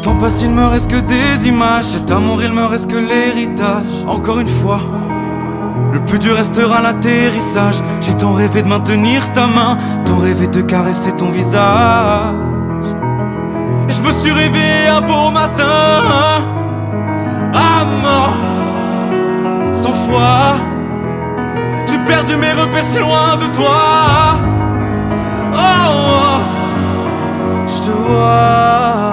temps passe, il me reste que des images. Cet amour, il me reste que l'héritage. Encore une fois, le plus dur restera l'atterrissage. J'ai tant rêvé de maintenir ta main, tant rêvé de caresser ton visage. Et je me suis réveillé un beau matin, à mort, sans foi. J'ai perdu mes repères si loin de toi. Oh, oh, je te vois.